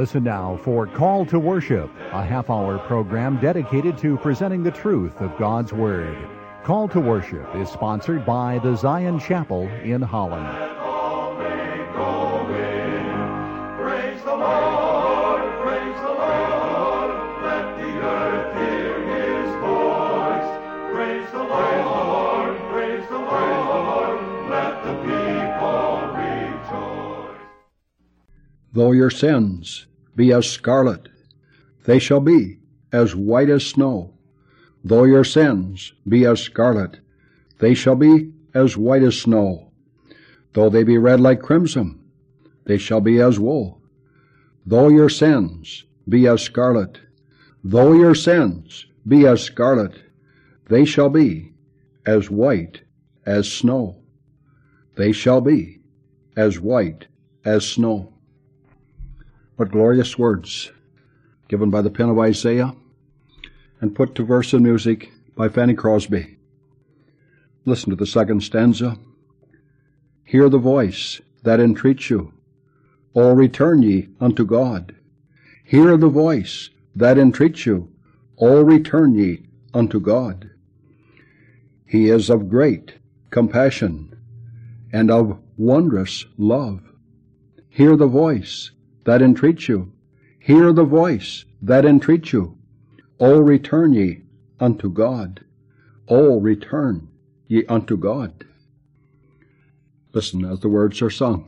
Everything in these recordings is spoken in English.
Listen now for Call to Worship, a half-hour program dedicated to presenting the truth of God's Word. Call to Worship is sponsored by the Zion Chapel in Holland. Though your sins be as scarlet, they shall be as white as snow. Though your sins be as scarlet, they shall be as white as snow. Though they be red like crimson, they shall be as wool. Though your sins be as scarlet, though your sins be as scarlet, they shall be as white as snow. They shall be as white as snow. What glorious words, given by the pen of Isaiah and put to verse and music by Fanny Crosby. Listen to the second stanza. Hear the voice that entreats you, O return ye unto God. Hear the voice that entreats you, O return ye unto God. He is of great compassion and of wondrous love. Hear the voice that entreats you. Hear the voice that entreats you. O return ye unto God. O return ye unto God. Listen as the words are sung.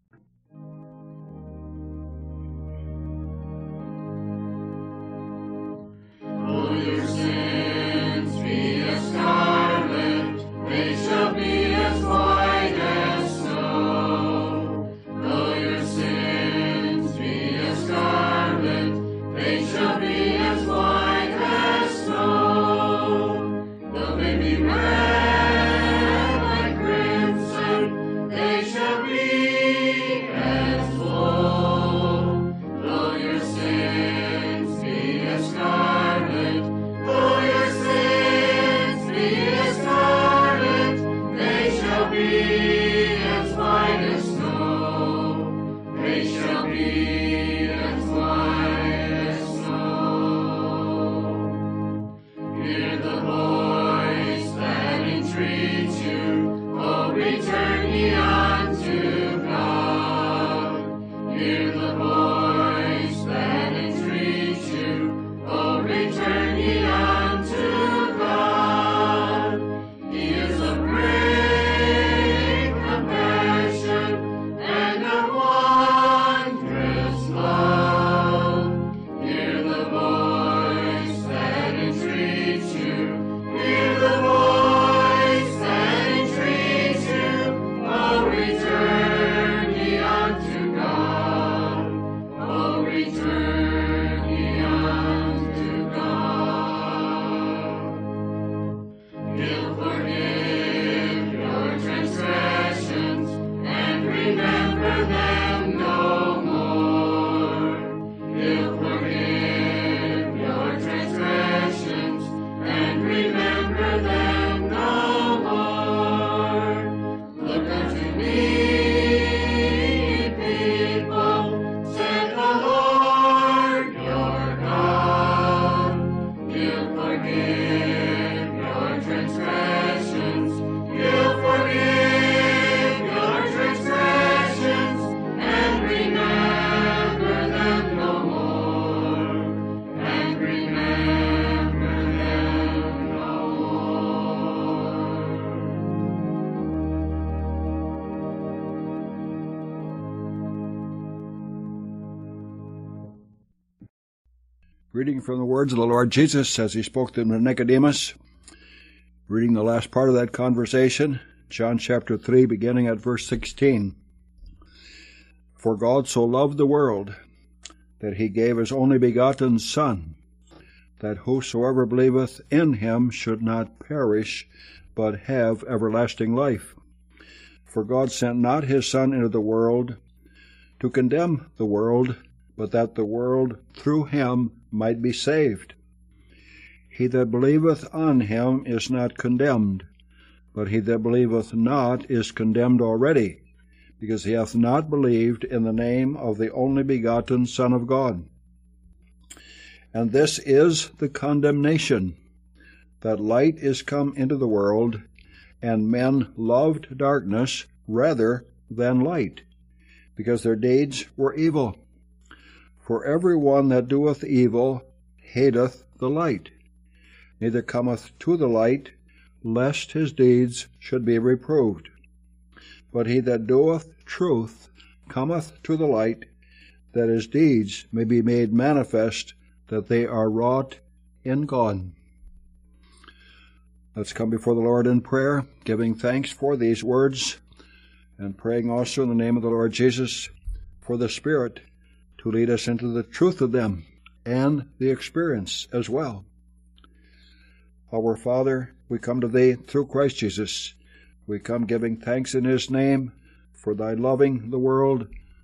Reading from the words of the Lord Jesus as he spoke to Nicodemus. Reading the last part of that conversation, John chapter 3, beginning at verse 16. For God so loved the world, that he gave his only begotten Son, that whosoever believeth in him should not perish, but have everlasting life. For God sent not his Son into the world to condemn the world, but that the world through him might be saved. He that believeth on him is not condemned, but he that believeth not is condemned already, because he hath not believed in the name of the only begotten Son of God. And this is the condemnation, that light is come into the world, and men loved darkness rather than light, because their deeds were evil. For every one that doeth evil hateth the light, neither cometh to the light, lest his deeds should be reproved. But he that doeth truth cometh to the light, that his deeds may be made manifest, that they are wrought in God. Let's come before the Lord in prayer, giving thanks for these words, and praying also in the name of the Lord Jesus for the Spirit to lead us into the truth of them and the experience as well. Our Father, we come to Thee through Christ Jesus. We come giving thanks in His name for Thy loving the world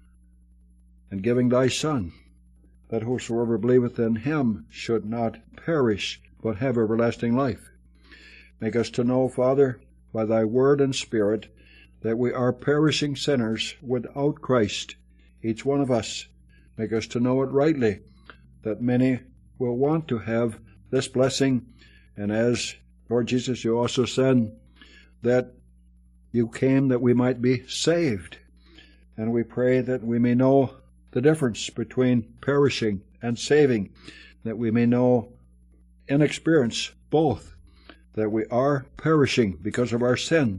and giving Thy Son, that whosoever believeth in Him should not perish, but have everlasting life. Make us to know, Father, by Thy word and Spirit, that we are perishing sinners without Christ, each one of us. Make us to know it rightly, that many will want to have this blessing, and as Lord Jesus, You also said that You came that we might be saved. And we pray that we may know the difference between perishing and saving, that we may know in experience both, that we are perishing because of our sin,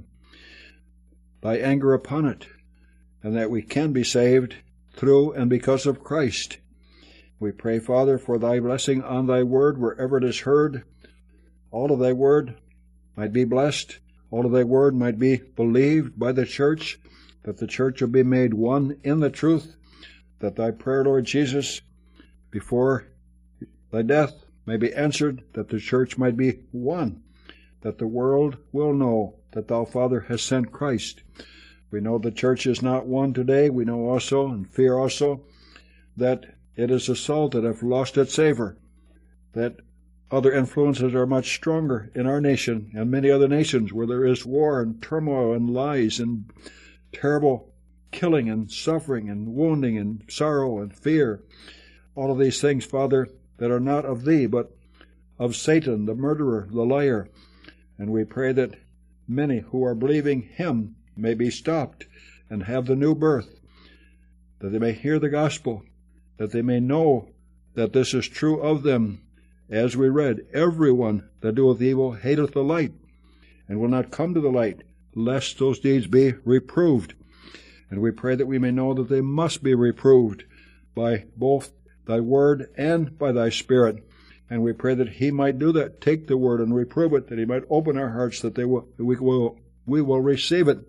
Thy anger upon it, and that we can be saved through and because of Christ. We pray, Father, for Thy blessing on Thy word wherever it is heard. All of Thy word might be blessed. All of Thy word might be believed by the church, that the church will be made one in the truth, that Thy prayer, Lord Jesus, before Thy death may be answered, that the church might be one, that the world will know that Thou, Father, hast sent Christ. We know the church is not one today. We know also, and fear also, that it is a salt that hath lost its savor, that other influences are much stronger in our nation and many other nations where there is war and turmoil and lies and terrible killing and suffering and wounding and sorrow and fear. All of these things, Father, that are not of Thee, but of Satan, the murderer, the liar. And we pray that many who are believing Him may be stopped and have the new birth, that they may hear the gospel, that they may know that this is true of them. As we read, everyone that doeth evil hateth the light, and will not come to the light, lest those deeds be reproved. And we pray that we may know that they must be reproved by both Thy word and by Thy Spirit. And we pray that He might do that, take the word and reprove it, that He might open our hearts, that we will receive it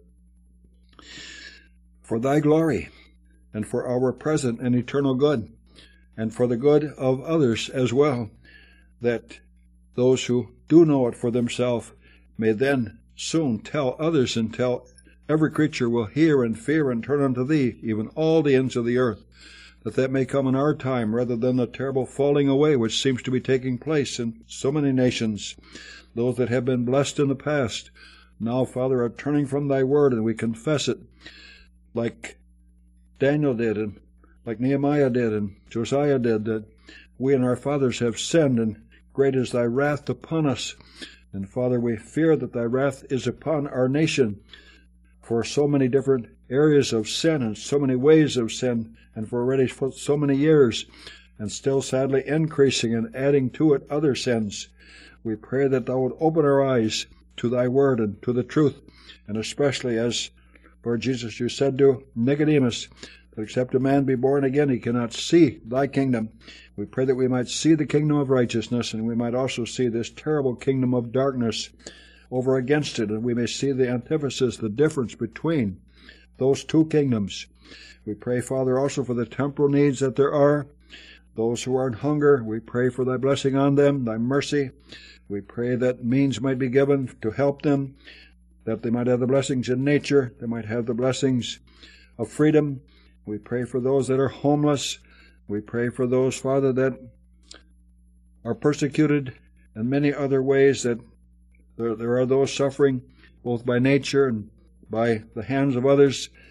for Thy glory, and for our present and eternal good, and for the good of others as well, that those who do know it for themselves may then soon tell others, and tell every creature will hear and fear and turn unto Thee, even all the ends of the earth, that may come in our time rather than the terrible falling away which seems to be taking place in so many nations. Those that have been blessed in the past now, Father, are turning from Thy word, and we confess it, like Daniel did, and like Nehemiah did, and Josiah did, that we and our fathers have sinned, and great is Thy wrath upon us. And Father, we fear that Thy wrath is upon our nation for so many different areas of sin and so many ways of sin, and for already so many years, and still sadly increasing and adding to it other sins. We pray that Thou would open our eyes to Thy word and to the truth, and especially as, Lord Jesus, You said to Nicodemus, that except a man be born again, he cannot see Thy kingdom. We pray that we might see the kingdom of righteousness, and we might also see this terrible kingdom of darkness over against it, and we may see the antithesis, the difference between those two kingdoms. We pray, Father, also for the temporal needs that there are. Those who are in hunger, we pray for Thy blessing on them, Thy mercy. We pray that means might be given to help them, that they might have the blessings in nature, they might have the blessings of freedom. We pray for those that are homeless. We pray for those, Father, that are persecuted in many other ways, that there are those suffering both by nature and by the hands of others.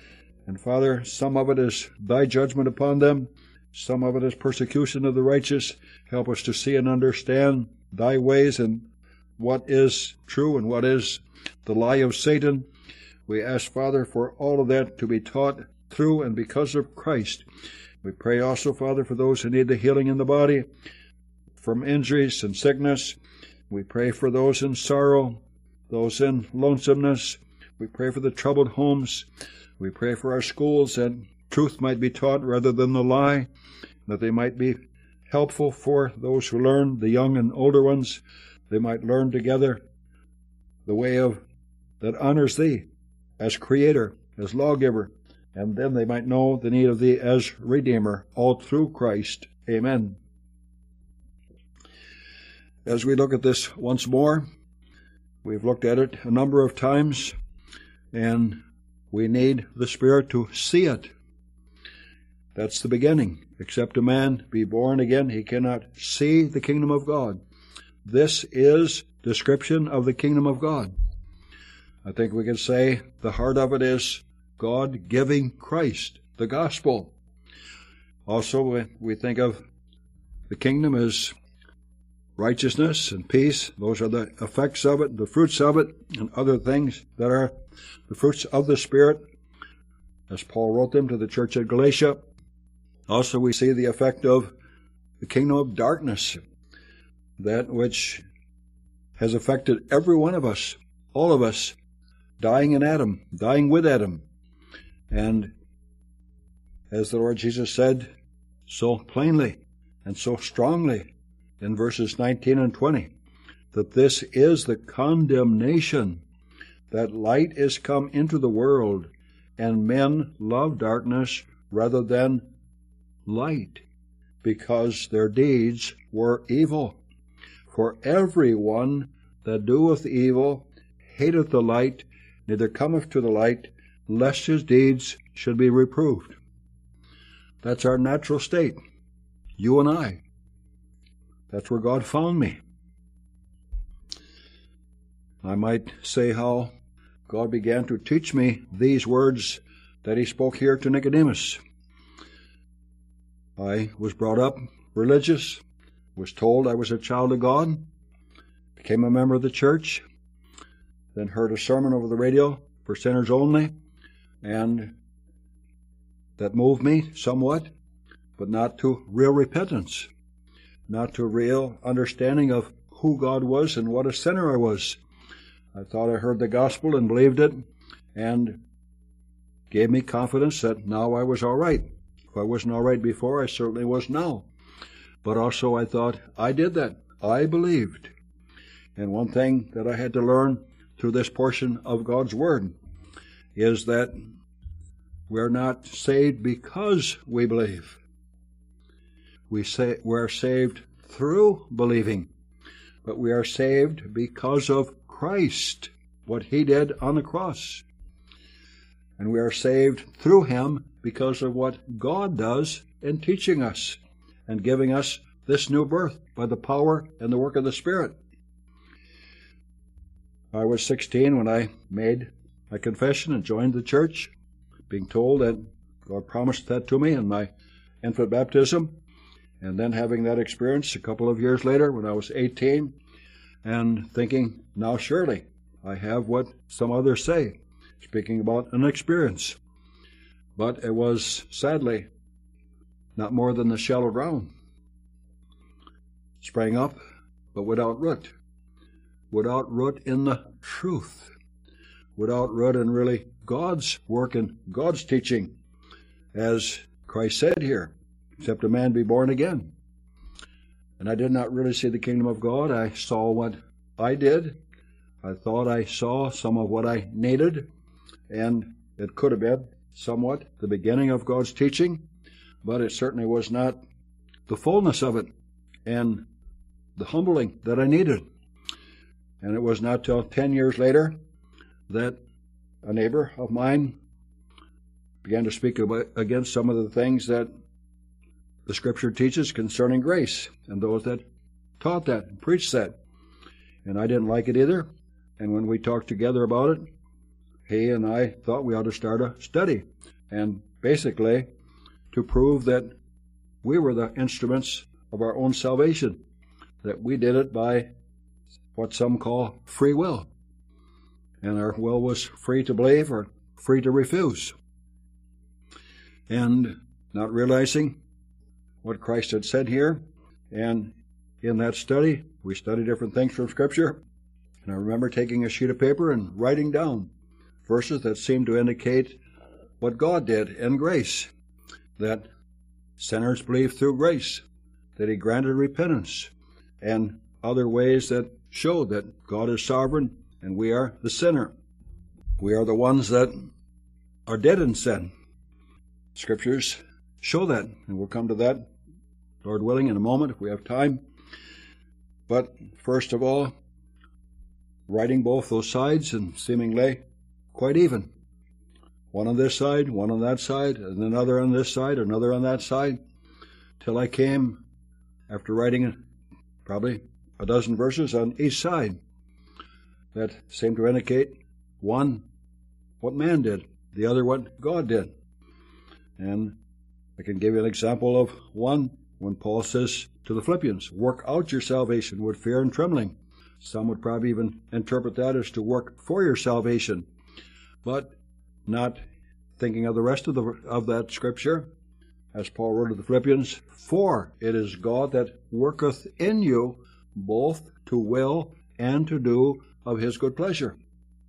And Father, some of it is thy judgment upon them. Some of it is persecution of the righteous. Help us to see and understand thy ways and what is true and what is the lie of Satan. We ask, Father, for all of that to be taught through and because of Christ. We pray also, Father, for those who need the healing in the body from injuries and sickness. We pray for those in sorrow, those in lonesomeness. We pray for the troubled homes. We pray for our schools that truth might be taught rather than the lie, that they might be helpful for those who learn, the young and older ones. They might learn together the way of that honors thee as Creator, as lawgiver, and then they might know the need of thee as Redeemer, all through Christ. Amen. As we look at this once more, we've looked at it a number of times, and we need the Spirit to see it. That's the beginning. Except a man be born again, he cannot see the kingdom of God. This is description of the kingdom of God. I think we can say the heart of it is God giving Christ, the gospel. Also, we think of the kingdom as righteousness and peace. Those are the effects of it, the fruits of it, and other things that are the fruits of the Spirit, as Paul wrote them to the church at Galatia. Also, we see the effect of the kingdom of darkness, that which has affected every one of us, all of us, dying in Adam, dying with Adam. And as the Lord Jesus said so plainly and so strongly in verses 19 and 20, that this is the condemnation, that light is come into the world, and men love darkness rather than light, because their deeds were evil. For every one that doeth evil hateth the light, neither cometh to the light, lest his deeds should be reproved. That's our natural state, you and I. That's where God found me. I might say how God began to teach me these words that he spoke here to Nicodemus. I was brought up religious, was told I was a child of God, became a member of the church, then heard a sermon over the radio for sinners only, and that moved me somewhat, but not to real repentance, not to real understanding of who God was and what a sinner I was. I thought I heard the gospel and believed it, and gave me confidence that now I was all right. If I wasn't all right before, I certainly was now. But also I thought, I did that. I believed. And one thing that I had to learn through this portion of God's Word is that we're not saved because we believe. We're saved through believing, but we are saved because of Christ, what he did on the cross. And we are saved through him because of what God does in teaching us and giving us this new birth by the power and the work of the Spirit. I was 16 when I made my confession and joined the church, being told that God promised that to me in my infant baptism, and then having that experience a couple of years later when I was 18, and thinking, now surely I have what some others say, speaking about an experience. But it was, sadly, not more than the shallow ground. Sprang up, but without root. Without root in the truth. Without root in really God's work and God's teaching. As Christ said here, except a man be born again. And I did not really see the kingdom of God. I saw what I did. I thought I saw some of what I needed. And it could have been somewhat the beginning of God's teaching. But it certainly was not the fullness of it and the humbling that I needed. And it was not till 10 years later that a neighbor of mine began to speak against some of the things that the Scripture teaches concerning grace, and those that taught that and preached that. And I didn't like it either. And when we talked together about it, he and I thought we ought to start a study and basically to prove that we were the instruments of our own salvation, that we did it by what some call free will, and our will was free to believe or free to refuse. And not realizing what Christ had said here, and in that study, we studied different things from Scripture, and I remember taking a sheet of paper and writing down verses that seemed to indicate what God did in grace, that sinners believe through grace, that He granted repentance, and other ways that show that God is sovereign and we are the sinner. We are the ones that are dead in sin. Scriptures show that, and we'll come to that, Lord willing, in a moment if we have time. But first of all, writing both those sides and seemingly quite even. One on this side, one on that side, and another on this side, another on that side, till I came, after writing probably a dozen verses on each side, that seemed to indicate one, what man did, the other, what God did. And I can give you an example of one when Paul says to the Philippians, work out your salvation with fear and trembling. Some would probably even interpret that as to work for your salvation, but not thinking of the rest of that scripture, as Paul wrote to the Philippians, for it is God that worketh in you both to will and to do of His good pleasure.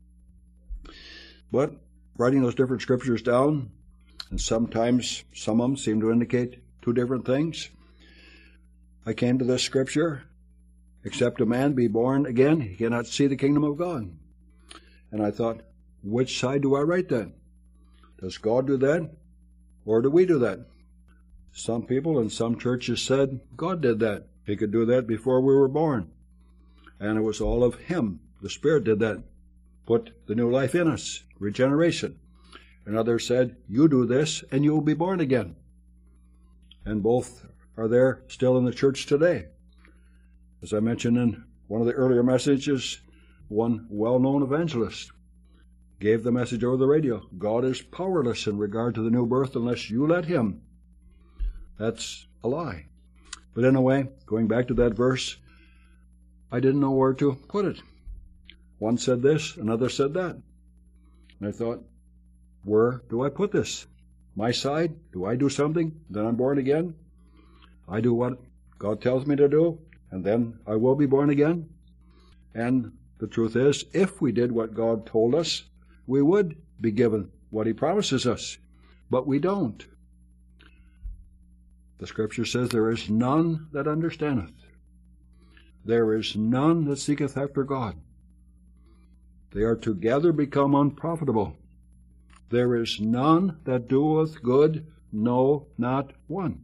But writing those different scriptures down, and sometimes some of them seem to indicate two different things, I came to this scripture, except a man be born again, he cannot see the kingdom of God. And I thought, which side do I write that? Does God do that, or do we do that? Some people in some churches said God did that. He could do that before we were born. And it was all of Him. The Spirit did that. Put the new life in us. Regeneration. And others said, you do this and you will be born again. And both are there still in the church today. As I mentioned in one of the earlier messages, one well-known evangelist gave the message over the radio. God is powerless in regard to the new birth unless you let Him. That's a lie. But anyway, going back to that verse, I didn't know where to put it. One said this, another said that. And I thought, where do I put this? My side? Do I do something? Then I'm born again? I do what God tells me to do, and then I will be born again? And the truth is, if we did what God told us, we would be given what He promises us. But we don't. The Scripture says, there is none that understandeth. There is none that seeketh after God. They are together become unprofitable. There is none that doeth good, no, not one.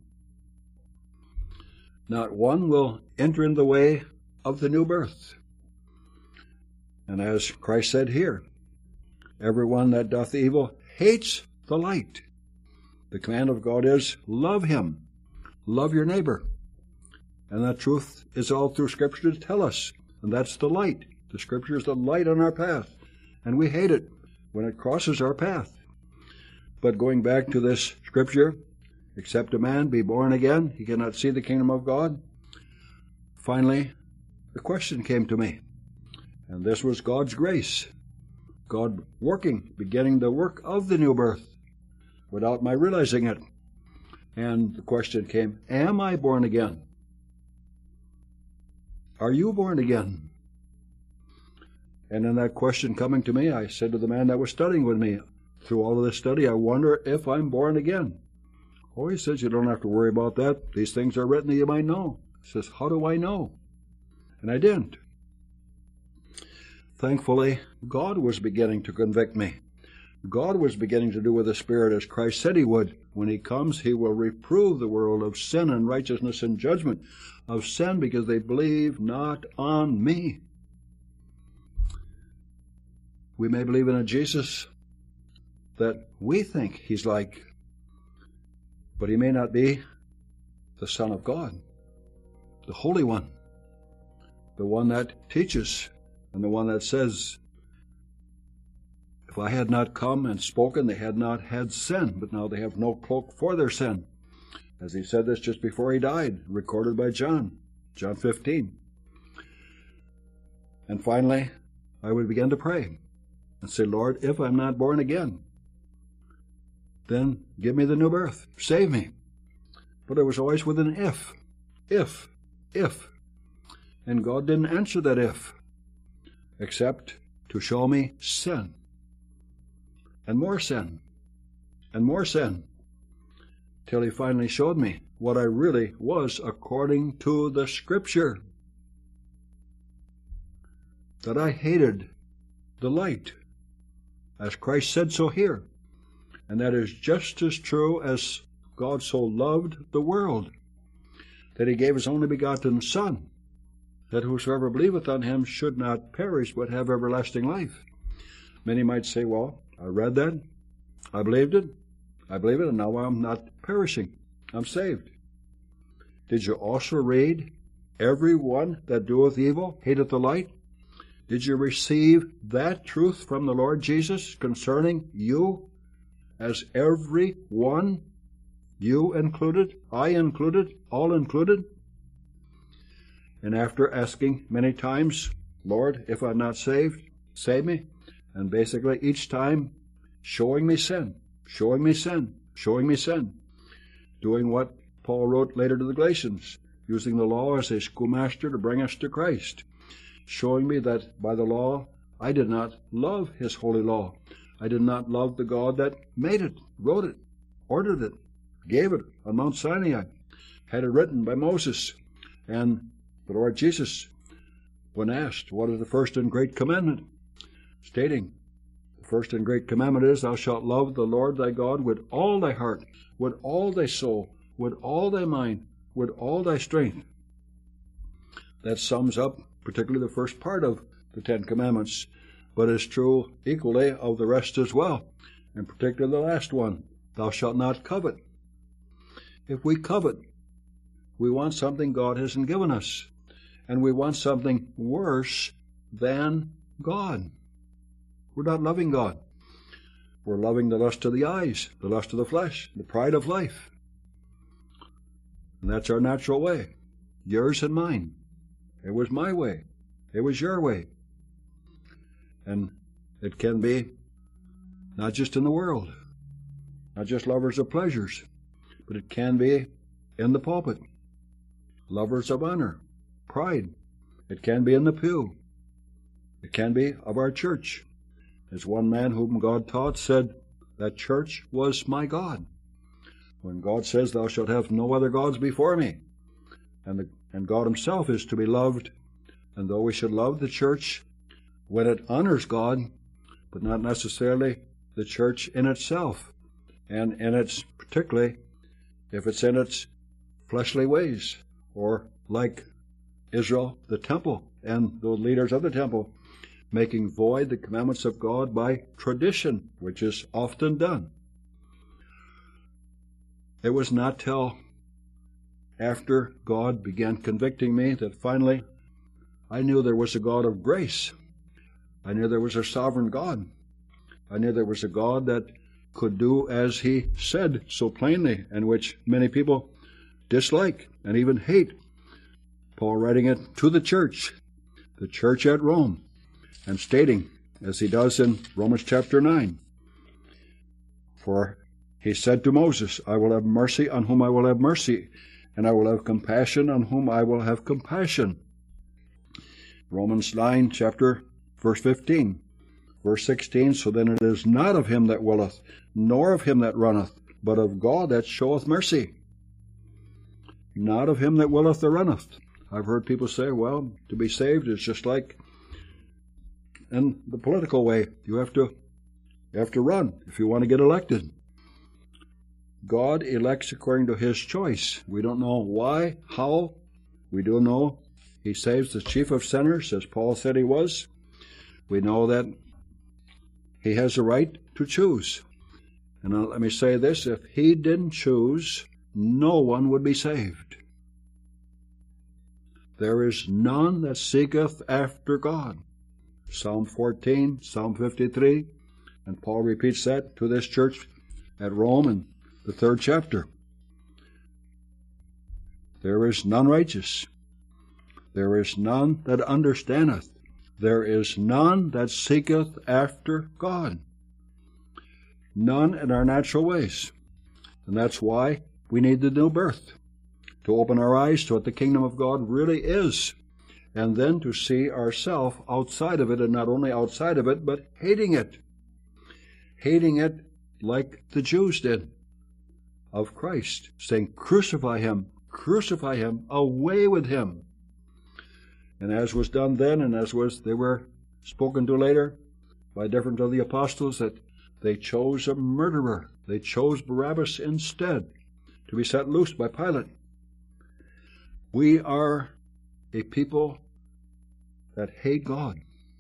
Not one will enter in the way of the new birth. And as Christ said here, everyone that doth evil hates the light. The command of God is, love Him. Love your neighbor. And that truth is all through Scripture to tell us. And that's the light. The Scripture is the light on our path. And we hate it when it crosses our path. But going back to this Scripture, except a man be born again, he cannot see the kingdom of God. Finally, the question came to me. And this was God's grace. God working, beginning the work of the new birth, without my realizing it. And the question came, am I born again? Are you born again? And in that question coming to me, I said to the man that was studying with me, through all of this study, I wonder if I'm born again. Oh, he says, you don't have to worry about that. These things are written that you might know. He says, how do I know? And I didn't. Thankfully, God was beginning to convict me. God was beginning to do with the Spirit as Christ said He would. When He comes, He will reprove the world of sin and righteousness and judgment. Of sin because they believe not on me. We may believe in a Jesus that we think He's like, but He may not be the Son of God, the Holy One, the one that teaches, and the one that says, If I had not come and spoken, they had not had sin, but now they have no cloak for their sin. As he said this just before he died, recorded by John 15. And finally, I would begin to pray and say, Lord, if I'm not born again, then give me the new birth. Save me. But it was always with an if. If. And God didn't answer that if, except to show me sin. And more sin. And more sin. Till he finally showed me what I really was according to the Scripture. That I hated the light, as Christ said so here. And that is just as true as God so loved the world, that he gave his only begotten Son, that whosoever believeth on him should not perish, but have everlasting life. Many might say, well, I read that, I believe it, and now I'm not perishing, I'm saved. Did you also read, every one that doeth evil hateth the light? Did you receive that truth from the Lord Jesus concerning you, as every one, you included, I included, all included? And after asking many times, Lord, if I'm not saved, save me, and basically each time showing me sin, doing what Paul wrote later to the Galatians, using the law as a schoolmaster to bring us to Christ, showing me that by the law I did not love his holy law. I did not love the God that made it, wrote it, ordered it, gave it on Mount Sinai, had it written by Moses. And the Lord Jesus, when asked, what is the first and great commandment? Stating, the first and great commandment is, thou shalt love the Lord thy God with all thy heart, with all thy soul, with all thy mind, with all thy strength. That sums up particularly the first part of the Ten Commandments, but is true equally of the rest as well, and particularly the last one, thou shalt not covet. If we covet, we want something God hasn't given us, and we want something worse than God. We're not loving God. We're loving the lust of the eyes, the lust of the flesh, the pride of life. And that's our natural way, yours and mine. It was my way. It was your way. And it can be not just in the world, not just lovers of pleasures, but it can be in the pulpit, lovers of honor, pride. It can be in the pew. It can be of our church. As one man whom God taught said, that church was my God. When God says, thou shalt have no other gods before me, and God himself is to be loved, and though we should love the church when it honors God, but not necessarily the church in itself, and in its, particularly if it's in its fleshly ways, or like Israel, the temple, and the leaders of the temple, making void the commandments of God by tradition, which is often done. It was not till after God began convicting me that finally I knew there was a God of grace. I knew there was a sovereign God. I knew there was a God that could do as he said so plainly, and which many people dislike and even hate. Paul writing it to the church at Rome, and stating, as he does in Romans chapter 9, for he said to Moses, I will have mercy on whom I will have mercy, and I will have compassion on whom I will have compassion. Romans 9, verse 15. Verse 16, so then it is not of him that willeth, nor of him that runneth, but of God that showeth mercy. Not of him that willeth or runneth. I've heard people say, well, to be saved is just like in the political way. You have to run if you want to get elected. God elects according to his choice. We don't know why, how. We do know he saves the chief of sinners, as Paul said he was. We know that he has a right to choose. And let me say this, if he didn't choose, no one would be saved. There is none that seeketh after God. Psalm 14, Psalm 53, And Paul repeats that to this church at Rome in the 3rd chapter. There is none righteous. There is none that understandeth. There is none that seeketh after God. None in our natural ways. And that's why we need the new birth, to open our eyes to what the kingdom of God really is, and then to see ourselves outside of it, and not only outside of it, but hating it. Hating it like the Jews did of Christ, saying, crucify him, away with him. And as was done then, and as they were spoken to later by different of the apostles, that they chose a murderer. They chose Barabbas instead to be set loose by Pilate. We are a people that hate God.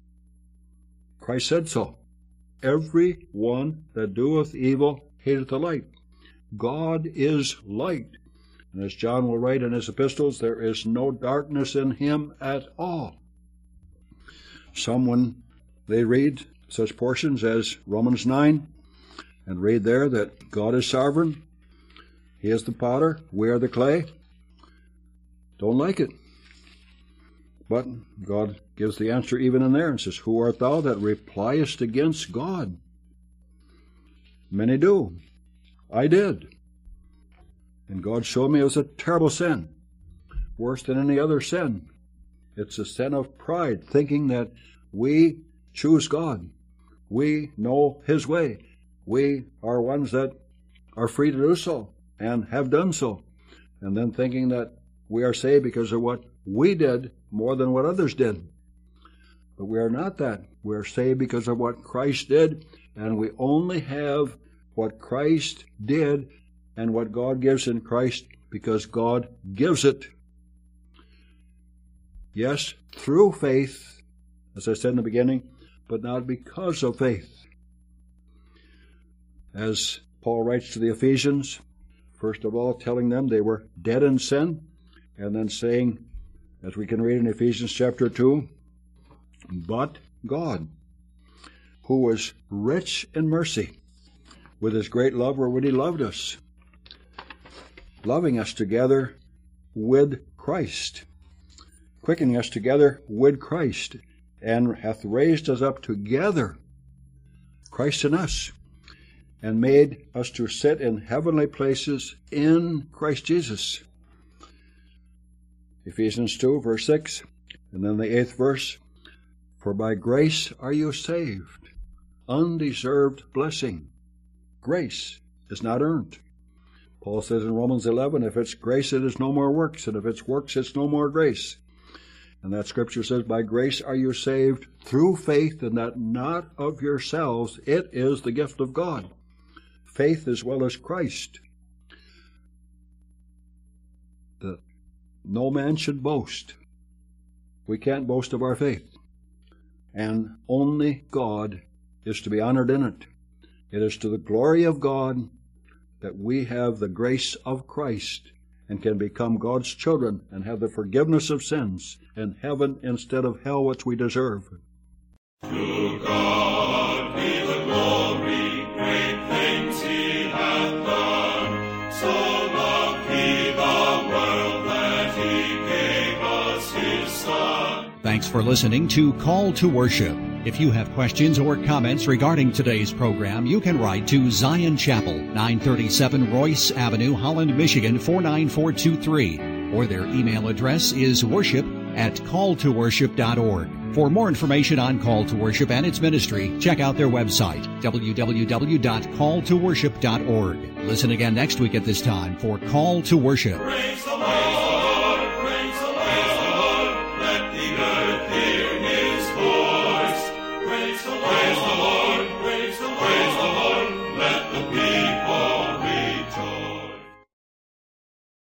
Christ said so. Every one that doeth evil hateth the light. God is light. And as John will write in his epistles, there is no darkness in him at all. Some, when they read such portions as Romans 9, and read there that God is sovereign, he is the potter, we are the clay, don't like it. But God gives the answer even in there and says, who art thou that repliest against God? Many do. I did. And God showed me it was a terrible sin, worse than any other sin. It's a sin of pride, thinking that we choose God. We know his way. We are ones that are free to do so and have done so. And then thinking that we are saved because of what we did more than what others did. But we are not that. We are saved because of what Christ did, and we only have what Christ did and what God gives in Christ because God gives it. Yes, through faith, as I said in the beginning, but not because of faith. As Paul writes to the Ephesians, first of all telling them they were dead in sin, and then saying, as we can read in Ephesians chapter 2, but God, who was rich in mercy, with his great love wherewith he loved us, loving us together with Christ, quickening us together with Christ, and hath raised us up together, Christ in us, and made us to sit in heavenly places in Christ Jesus. Ephesians 2, verse 6, and then the 8th verse, for by grace are you saved, undeserved blessing. Grace is not earned. Paul says in Romans 11, if it's grace, it is no more works, and if it's works, it's no more grace. And that scripture says, by grace are you saved through faith, and that not of yourselves, it is the gift of God. Faith as well as Christ. No man should boast. We can't boast of our faith. And only God is to be honored in it. It is to the glory of God that we have the grace of Christ and can become God's children and have the forgiveness of sins and heaven instead of hell, which we deserve. To God be the glory, great things he hath done. So loved he the world that he gave us his Son. Thanks for listening to Call to Worship. If you have questions or comments regarding today's program, you can write to Zion Chapel, 937 Royce Avenue, Holland, Michigan, 49423. Or their email address is worship@calltoworship.org. For more information on Call to Worship and its ministry, check out their website, www.calltoworship.org. Listen again next week at this time for Call to Worship. Praise the Lord.